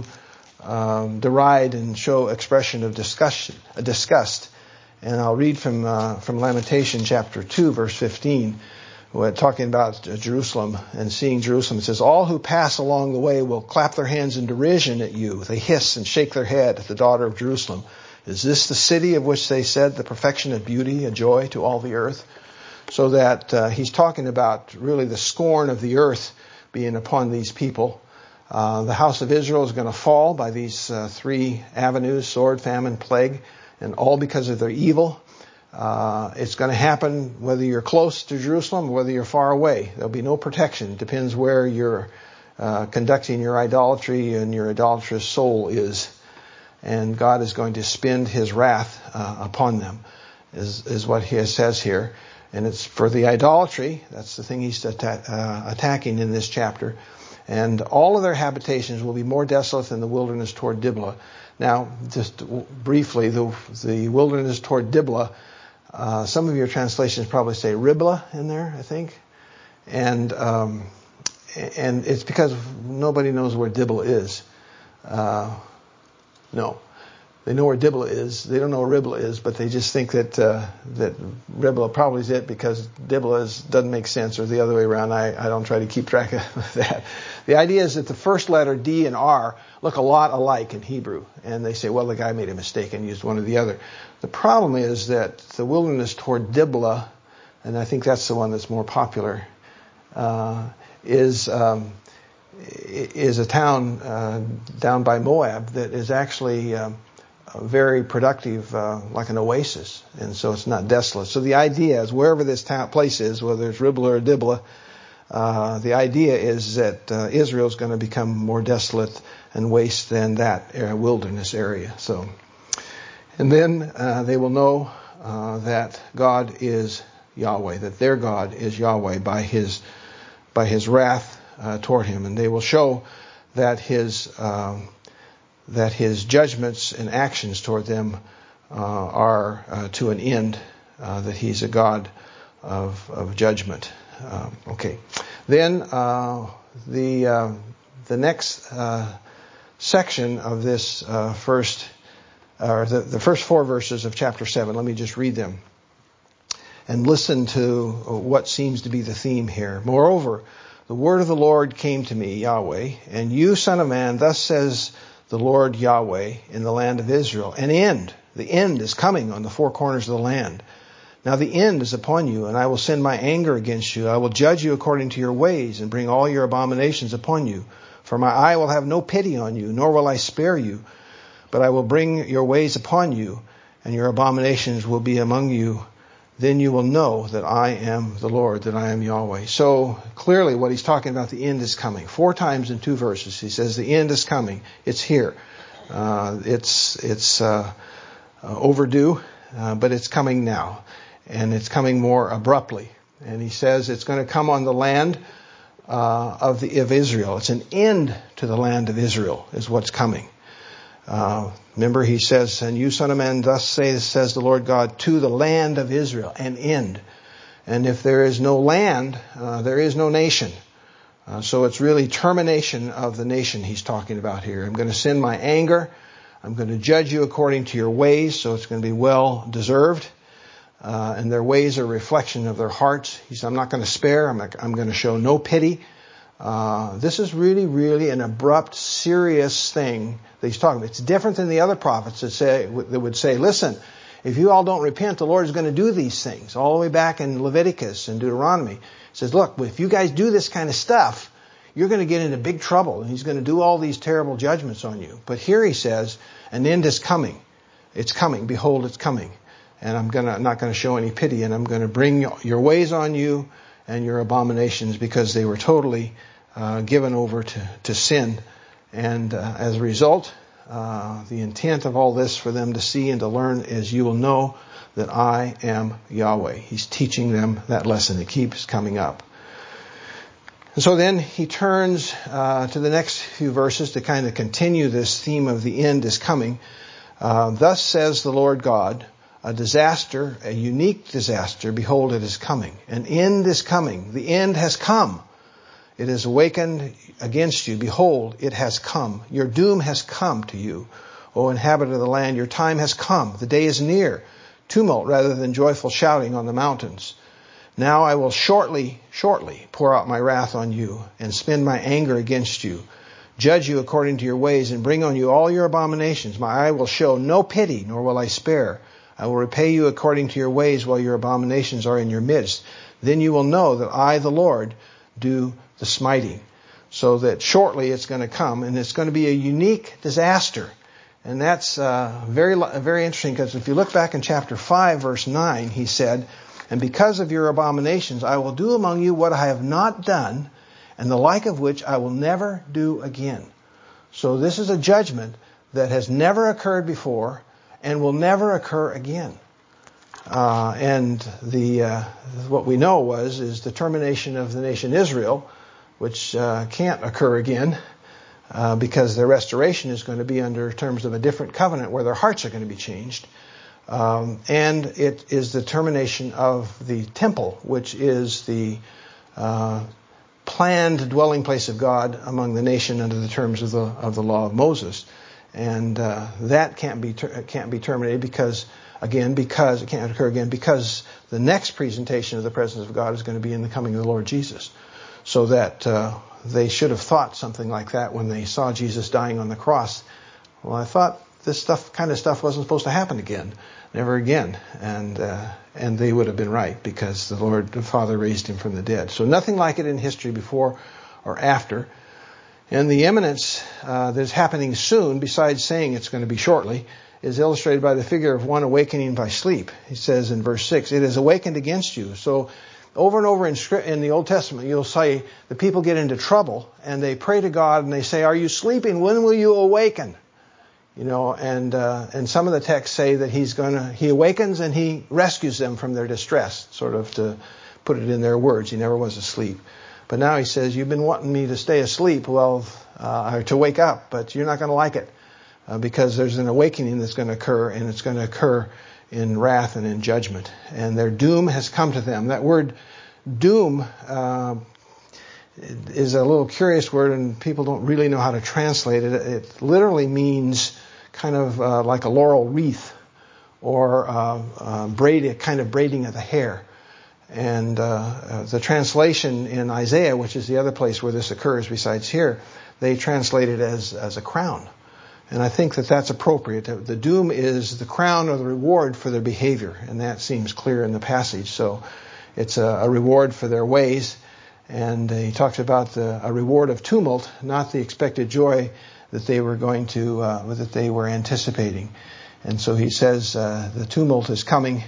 um, deride and show expression of disgust. Uh, disgust. And I'll read from uh, from Lamentation chapter two, verse fifteen. We're talking about Jerusalem and seeing Jerusalem. It says, "All who pass along the way will clap their hands in derision at you. They hiss and shake their head at the daughter of Jerusalem. Is this the city of which they said, the perfection of beauty, a joy to all the earth?" So that uh, he's talking about really the scorn of the earth being upon these people. Uh, the house of Israel is going to fall by these uh, three avenues: sword, famine, plague, and all because of their evil. Uh, it's going to happen whether you're close to Jerusalem or whether you're far away. There'll be no protection. It depends where you're uh, conducting your idolatry and your idolatrous soul is. And God is going to spend his wrath uh, upon them, is, is what he says here. And it's for the idolatry. That's the thing he's atta- uh, attacking in this chapter. And all of their habitations will be more desolate than the wilderness toward Diblah. Now, just briefly, the, the wilderness toward Diblah, Uh, some of your translations probably say Riblah in there, I think. And um, and it's because nobody knows where Diblah is. Uh, no. They know where Diblah is. They don't know where Riblah is, but they just think that uh, that Riblah probably is it because Diblah is, doesn't make sense, or the other way around. I, I don't try to keep track of that. The idea is that the first letter, D and R, look a lot alike in Hebrew. And they say, well, the guy made a mistake and used one or the other. The problem is that the wilderness toward Diblah, and I think that's the one that's more popular, uh, is um, is a town uh, down by Moab that is actually um, very productive, uh, like an oasis, and so it's not desolate. So the idea is, wherever this town, place is, whether it's Riblah or Diblah, uh, the idea is that uh, Israel is going to become more desolate and waste than that uh, wilderness area. So, and then uh, they will know uh, that God is Yahweh, that their God is Yahweh by His by His wrath uh, toward him, and they will show that his um, that his judgments and actions toward them uh, are uh, to an end, uh, that he's a God of, of judgment. Uh, okay. Then uh, the uh, the next uh, section of this uh, first, or the, the first four verses of chapter seven, let me just read them and listen to what seems to be the theme here. Moreover, the word of the Lord came to me, Yahweh, and you, son of man, thus says the Lord Yahweh in the land of Israel. An end, the end is coming on the four corners of the land. Now the end is upon you, and I will send my anger against you. I will judge you according to your ways, and bring all your abominations upon you. For my eye will have no pity on you, nor will I spare you. But I will bring your ways upon you, and your abominations will be among you. Then you will know that I am the Lord, that I am Yahweh. So clearly what he's talking about, the end is coming. Four times in two verses he says the end is coming. It's here. Uh, it's it's uh, uh, overdue, uh, but it's coming now. And it's coming more abruptly. And he says it's going to come on the land uh, of the of Israel. It's an end to the land of Israel is what's coming. Uh, remember, he says, and you, son of man, thus say, says the Lord God, to the land of Israel, an end. And if there is no land, uh, there is no nation. Uh, so it's really termination of the nation he's talking about here. I'm going to send my anger. I'm going to judge you according to your ways. So it's going to be well deserved. Uh, and their ways are a reflection of their hearts. He said, I'm not going to spare. I'm, not, I'm going to show no pity. Uh, this is really, really an abrupt, serious thing that he's talking about. It's different than the other prophets that say, that would say, listen, if you all don't repent, the Lord is going to do these things. All the way back in Leviticus and Deuteronomy. He says, look, if you guys do this kind of stuff, you're going to get into big trouble. And he's going to do all these terrible judgments on you. But here he says, an end is coming. It's coming. Behold, it's coming. And I'm gonna, not going to show any pity. And I'm going to bring your ways on you and your abominations, because they were totally uh, given over to, to sin. And uh, as a result, uh, the intent of all this for them to see and to learn is, you will know that I am Yahweh. He's teaching them that lesson. It keeps coming up. And so then he turns uh, to the next few verses to kind of continue this theme of the end is coming. Uh, Thus says the Lord God, a disaster, a unique disaster, behold, it is coming. An end is coming. The end has come. It is awakened against you. Behold, it has come. Your doom has come to you, O inhabitant of the land. Your time has come. The day is near. Tumult rather than joyful shouting on the mountains. Now I will shortly, shortly pour out my wrath on you and spend my anger against you. Judge you according to your ways and bring on you all your abominations. My eye will show no pity, nor will I spare. I will repay you according to your ways while your abominations are in your midst. Then you will know that I, the Lord, do the smiting. So that shortly it's going to come, and it's going to be a unique disaster. And that's uh, very, very interesting, because if you look back in chapter five, verse nine, he said, and because of your abominations, I will do among you what I have not done, and the like of which I will never do again. So this is a judgment that has never occurred before, and will never occur again. Uh, and the uh, what we know was is the termination of the nation Israel, which uh, can't occur again, uh, because their restoration is going to be under terms of a different covenant where their hearts are going to be changed. Um, and it is the termination of the temple, which is the uh, planned dwelling place of God among the nation under the terms of the of the law of Moses. And uh, that can't be ter- can't be terminated because, again, because it can't occur again because the next presentation of the presence of God is going to be in the coming of the Lord Jesus. So that uh, they should have thought something like that when they saw Jesus dying on the cross. Well, I thought this stuff, kind of stuff, wasn't supposed to happen again, never again, and uh, and they would have been right because the Lord, the Father, raised him from the dead. So nothing like it in history before or after. And the imminence uh, that's happening soon, besides saying it's going to be shortly, is illustrated by the figure of one awakening by sleep. He says in verse six, it is awakened against you. So over and over in, script, in the Old Testament, you'll say the people get into trouble and they pray to God and they say, are you sleeping? When will you awaken? You know, and uh, and some of the texts say that he's going to, he awakens and he rescues them from their distress, sort of to put it in their words. He never was asleep. But now he says, you've been wanting me to stay asleep, well, uh, or to wake up, but you're not going to like it. Uh, because there's an awakening that's going to occur, and it's going to occur in wrath and in judgment. And their doom has come to them. That word doom uh, is a little curious word, and people don't really know how to translate it. It literally means kind of uh, like a laurel wreath, or uh, uh, braid, a kind of braiding of the hair. And uh, uh, the translation in Isaiah, which is the other place where this occurs besides here, they translate it as, as a crown. And I think that that's appropriate. The doom is the crown or the reward for their behavior, and that seems clear in the passage. So it's a, a reward for their ways, and he talks about the, a reward of tumult, not the expected joy that they were going to, uh, that they were anticipating. And so he says uh, the tumult is coming,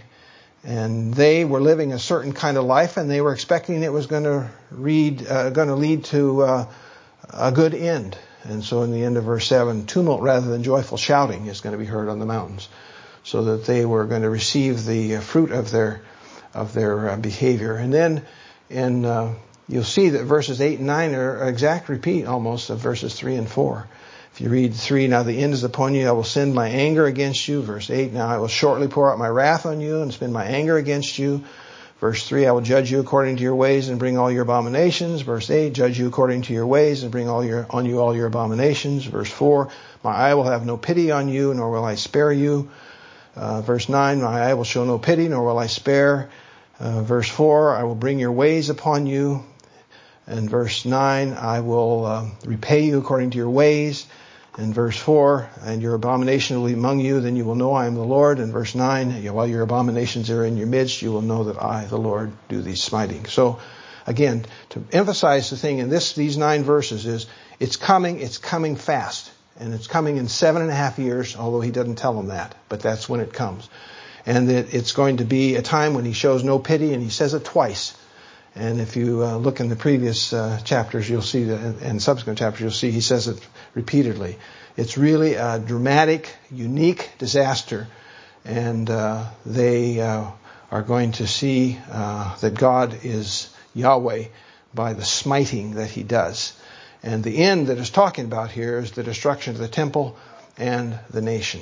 and they were living a certain kind of life, and they were expecting it was going to read, uh, going to lead to uh, a good end. And so in the end of verse seven, tumult rather than joyful shouting is going to be heard on the mountains, so that they were going to receive the fruit of their of their behavior. And then in uh, you'll see that verses eight and nine are an exact repeat almost of verses three and four. If you read three, now the end is upon you, I will send my anger against you. Verse eight, now I will shortly pour out my wrath on you and spend my anger against you. Verse three, I will judge you according to your ways and bring all your abominations. Verse eight, judge you according to your ways and bring all your on you all your abominations. Verse four, my eye will have no pity on you, nor will I spare you. Uh, verse nine, my eye will show no pity, nor will I spare. Uh, verse four, I will bring your ways upon you. And verse nine, I will uh, repay you according to your ways. In verse four, and your abomination will be among you, then you will know I am the Lord. In verse nine, while your abominations are in your midst, you will know that I, the Lord, do these smiting. So, again, to emphasize the thing in this these nine verses is, it's coming, it's coming fast. And it's coming in seven and a half years, although he doesn't tell them that. But that's when it comes. And that it's going to be a time when he shows no pity, and he says it twice. And if you uh, look in the previous uh, chapters, you'll see that, and subsequent chapters, you'll see he says it repeatedly. It's really a dramatic, unique disaster, and uh, they uh, are going to see uh, that God is Yahweh by the smiting that he does. And the end that is talking about here is the destruction of the temple and the nation.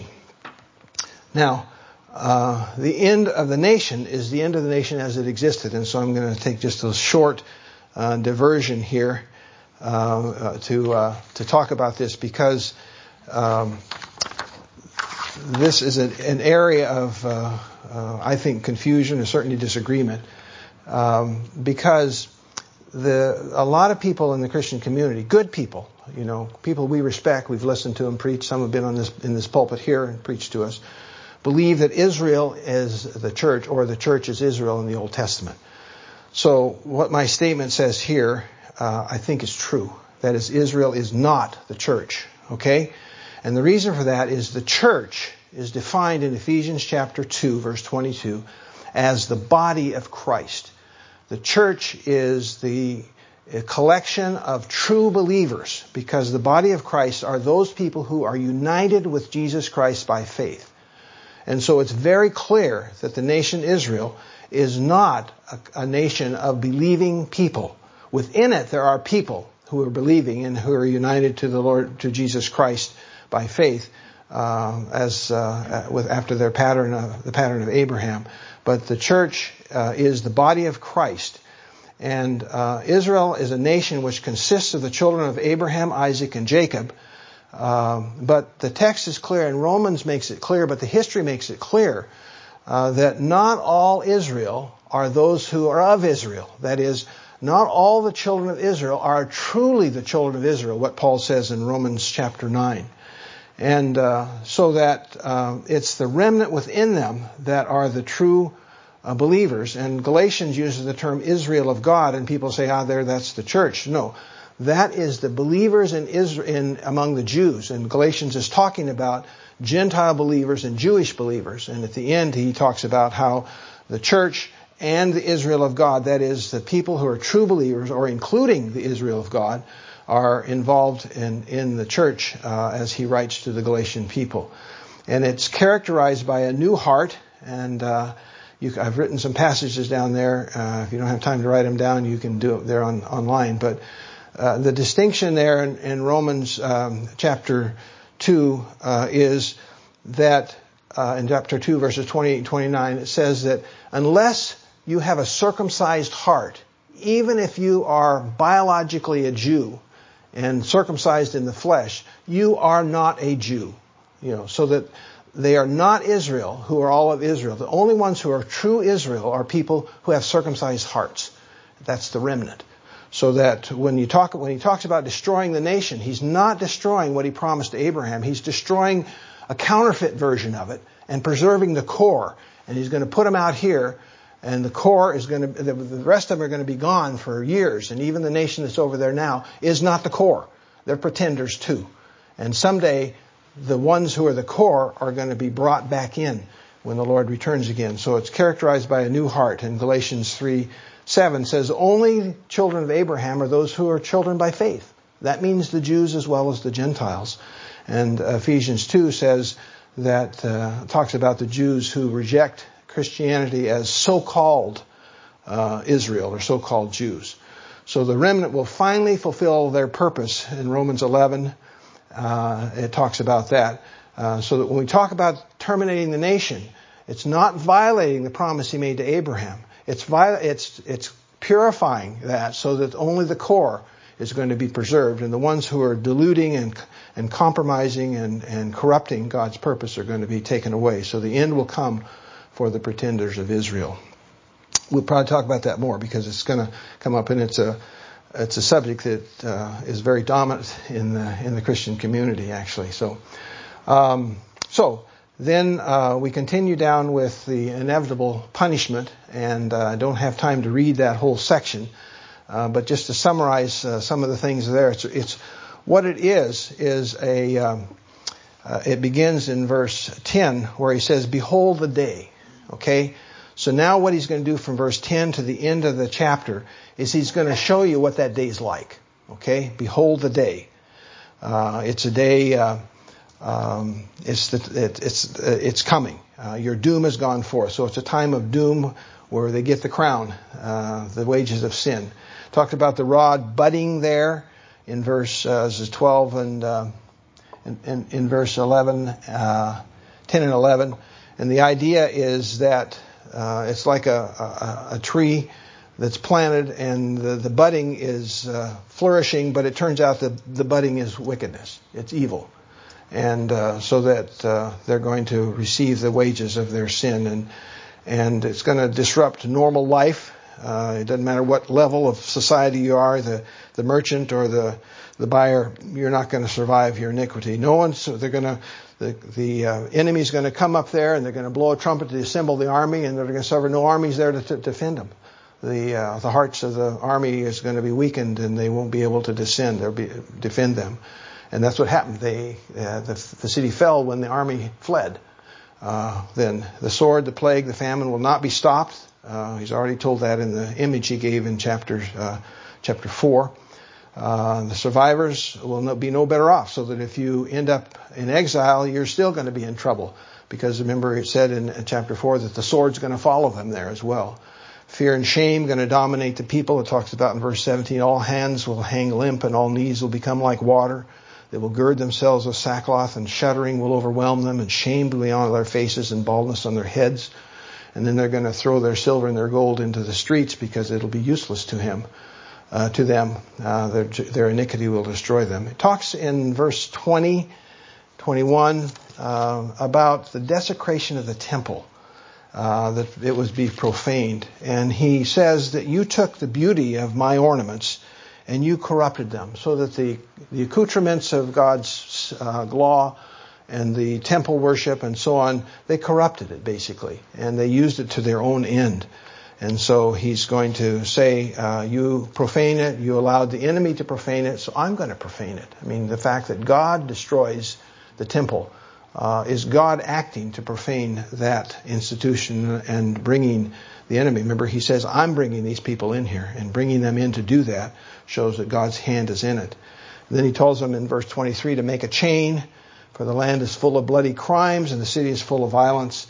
Now, Uh, the end of the nation is the end of the nation as it existed. And so I'm going to take just a short uh, diversion here uh, uh, to uh, to talk about this, because um, this is a, an area of, uh, uh, I think, confusion and certainly disagreement. Um, because the a lot of people in the Christian community, good people, you know, people we respect, we've listened to them preach, some have been on this in this pulpit here and preached to us, believe that Israel is the church, or the church is Israel in the Old Testament. So what my statement says here, uh, I think is true. That is, Israel is not the church. Okay? And the reason for that is the church is defined in Ephesians chapter two, verse twenty-two, as the body of Christ. The church is the collection of true believers, because the body of Christ are those people who are united with Jesus Christ by faith. And so it's very clear that the nation Israel is not a, a nation of believing people. Within it, there are people who are believing and who are united to the Lord, to Jesus Christ by faith, uh, as uh, with after their pattern of the pattern of Abraham. But the church uh, is the body of Christ, and uh, Israel is a nation which consists of the children of Abraham, Isaac, and Jacob. Uh, but the text is clear, and Romans makes it clear, but the history makes it clear uh, that not all Israel are those who are of Israel. That is, not all the children of Israel are truly the children of Israel, what Paul says in Romans chapter nine. And uh, so that uh, it's the remnant within them that are the true uh, believers. And Galatians uses the term Israel of God, and people say, ah, there, that's the church. No. That is the believers in Israel, in among the Jews. And Galatians is talking about Gentile believers and Jewish believers. And at the end, he talks about how the church and the Israel of God, that is, the people who are true believers, or including the Israel of God, are involved in, in the church, uh, as he writes to the Galatian people. And it's characterized by a new heart. And uh, You, I've written some passages down there. Uh, if you don't have time to write them down, you can do it there on, online. But uh, the distinction there in, in Romans um, chapter two uh, is that uh, in chapter two, verses twenty-eight and twenty-nine, it says that unless you have a circumcised heart, even if you are biologically a Jew and circumcised in the flesh, you are not a Jew. You know, so that they are not Israel, who are all of Israel. The only ones who are true Israel are people who have circumcised hearts. That's the remnant. So that when you talk, when he talks about destroying the nation, he's not destroying what he promised to Abraham. He's destroying a counterfeit version of it and preserving the core. And he's going to put them out here, and the core is going to, the rest of them are going to be gone for years. And even the nation that's over there now is not the core. They're pretenders too. And someday, the ones who are the core are going to be brought back in when the Lord returns again. So it's characterized by a new heart. And Galatians three seven says, only children of Abraham are those who are children by faith. That means the Jews as well as the Gentiles. And Ephesians two says that, uh, talks about the Jews who reject Christianity as so-called uh, Israel or so-called Jews. So the remnant will finally fulfill their purpose in Romans eleven. Uh, it talks about that. Uh, so that when we talk about terminating the nation, it's not violating the promise he made to Abraham. It's viol- it's it's purifying that so that only the core is going to be preserved, and the ones who are deluding and and compromising and, and corrupting God's purpose are going to be taken away. So the end will come for the pretenders of Israel. We'll probably talk about that more because it's going to come up, and it's a It's a subject that uh, is very dominant in the in the Christian community, actually. So, um, so then uh, we continue down with the inevitable punishment, and uh, I don't have time to read that whole section, uh, but just to summarize uh, some of the things there, it's, it's what it is is a. Um, uh, it begins in verse ten where he says, "Behold the day." Okay. So now what he's going to do from verse ten to the end of the chapter is he's going to show you what that day's like. Okay? Behold the day. Uh, it's a day, uh, um, it's, the, it, it's, uh, it's coming. Uh, your doom has gone forth. So it's a time of doom where they get the crown, uh, the wages of sin. Talked about the rod budding there in verse uh, twelve and uh, in, in, in verse eleven, uh, ten and eleven. And the idea is that Uh, it's like a, a, a tree that's planted, and the, the budding is uh, flourishing, but it turns out that the budding is wickedness. It's evil. And uh, so that uh, they're going to receive the wages of their sin, and and it's going to disrupt normal life. Uh, it doesn't matter what level of society you are, the, the merchant or the the buyer, you're not going to survive your iniquity. No one's, they're going to, the, the uh, enemy's going to come up there, and they're going to blow a trumpet to assemble the army, and they're going to suffer no armies there to, to defend them. The uh, the hearts of the army is going to be weakened, and they won't be able to descend or be, defend them. And that's what happened. They uh, the, the city fell when the army fled. Uh, then the sword, the plague, the famine will not be stopped. Uh, he's already told that in the image he gave in chapter uh, chapter four. Uh, the survivors will no, be no better off, so that if you end up in exile, you're still going to be in trouble. Because remember, it said in chapter four that the sword's going to follow them there as well. Fear and shame going to dominate the people. It talks about in verse seventeen, all hands will hang limp and all knees will become like water. They will gird themselves with sackcloth, and shuddering will overwhelm them, and shame will be on their faces and baldness on their heads. And then they're going to throw their silver and their gold into the streets because it'll be useless to him. Uh, to them, uh, their, their iniquity will destroy them. It talks in verse twenty, twenty-one uh, about the desecration of the temple, uh, that it would be profaned. And he says that you took the beauty of my ornaments and you corrupted them, so that the, the accoutrements of God's uh, law and the temple worship and so on, they corrupted it basically, and they used it to their own end. And so he's going to say, uh, you profane it, you allowed the enemy to profane it, so I'm going to profane it. I mean, the fact that God destroys the temple uh, is God acting to profane that institution and bringing the enemy. Remember, he says, I'm bringing these people in here, and bringing them in to do that shows that God's hand is in it. And then he tells them in verse twenty-three to make a chain, for the land is full of bloody crimes and the city is full of violence.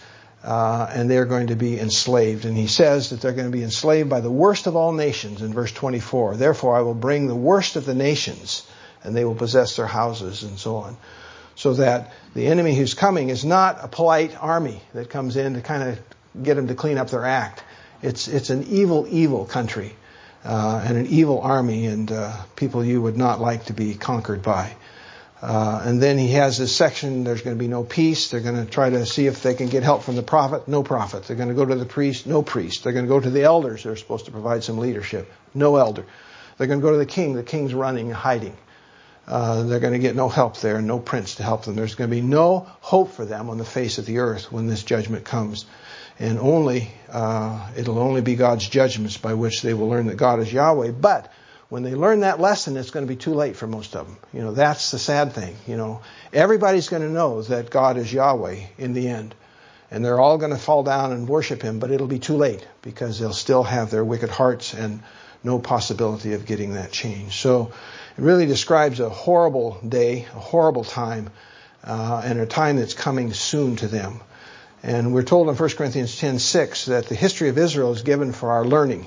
uh, and they're going to be enslaved. And he says that they're going to be enslaved by the worst of all nations in verse twenty-four. Therefore I will bring the worst of the nations, and they will possess their houses, and so on. So that the enemy who's coming is not a polite army that comes in to kind of get them to clean up their act. It's it's an evil, evil country uh, and an evil army, and uh, people you would not like to be conquered by. Uh, and then he has this section, there's going to be no peace. They're going to try to see if they can get help from the prophet. No prophet. They're going to go to the priest. No priest. They're going to go to the elders. They're supposed to provide some leadership. No elder. They're going to go to the king. The king's running and hiding. Uh, they're going to get no help there, no prince to help them. There's going to be no hope for them on the face of the earth when this judgment comes. And only, uh, it'll only be God's judgments by which they will learn that God is Yahweh. But when they learn that lesson, it's going to be too late for most of them. You know, that's the sad thing. You know, everybody's going to know that God is Yahweh in the end. And they're all going to fall down and worship Him, but it'll be too late because they'll still have their wicked hearts and no possibility of getting that change. So it really describes a horrible day, a horrible time, uh, and a time that's coming soon to them. And we're told in First Corinthians ten six that the history of Israel is given for our learning.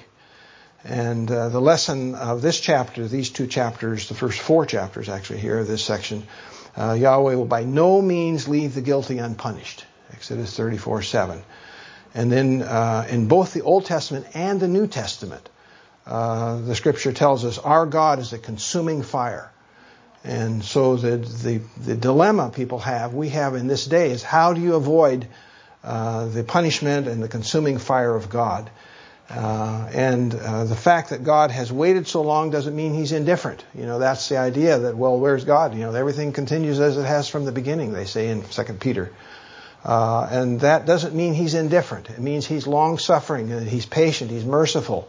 And uh, the lesson of this chapter, these two chapters, the first four chapters actually here, this section, uh, Yahweh will by no means leave the guilty unpunished. Exodus thirty-four seven. And then uh, in both the Old Testament and the New Testament, uh, the Scripture tells us our God is a consuming fire. And so the, the, the dilemma people have, we have in this day, is how do you avoid uh, the punishment and the consuming fire of God? Uh, and uh, the fact that God has waited so long doesn't mean He's indifferent. You know, that's the idea that, well, where's God? You know, everything continues as it has from the beginning, they say in Second Peter. Uh, and that doesn't mean He's indifferent. It means He's long-suffering, and He's patient, He's merciful.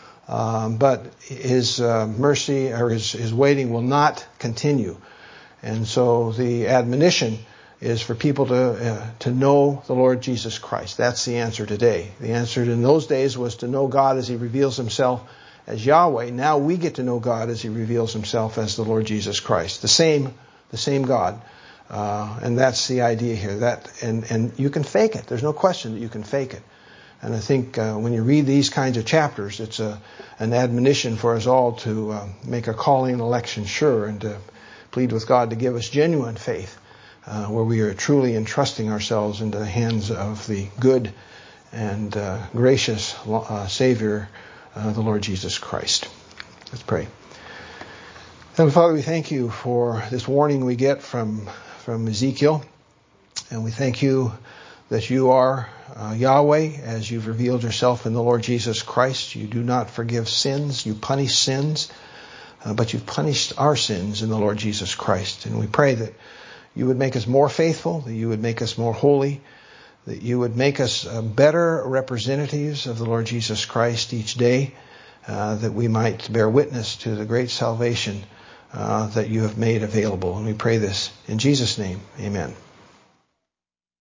Um, but His uh, mercy or his, his waiting will not continue. And so the admonition is for people to uh, to know the Lord Jesus Christ. That's the answer today. The answer in those days was to know God as He reveals Himself as Yahweh. Now we get to know God as He reveals Himself as the Lord Jesus Christ. The same, the same God. Uh, and that's the idea here. That and, and you can fake it. There's no question that you can fake it. And I think uh, when you read these kinds of chapters, it's a an admonition for us all to uh, make our calling and election sure and to plead with God to give us genuine faith. Uh, where we are truly entrusting ourselves into the hands of the good and uh, gracious uh, Savior, uh, the Lord Jesus Christ. Let's pray. Heavenly Father, we thank You for this warning we get from, from Ezekiel. And we thank You that You are uh, Yahweh, as You've revealed Yourself in the Lord Jesus Christ. You do not forgive sins. You punish sins. Uh, but You've punished our sins in the Lord Jesus Christ. And we pray that You would make us more faithful, that You would make us more holy, that You would make us uh, better representatives of the Lord Jesus Christ each day, uh, that we might bear witness to the great salvation uh, that You have made available. And we pray this in Jesus' name. Amen.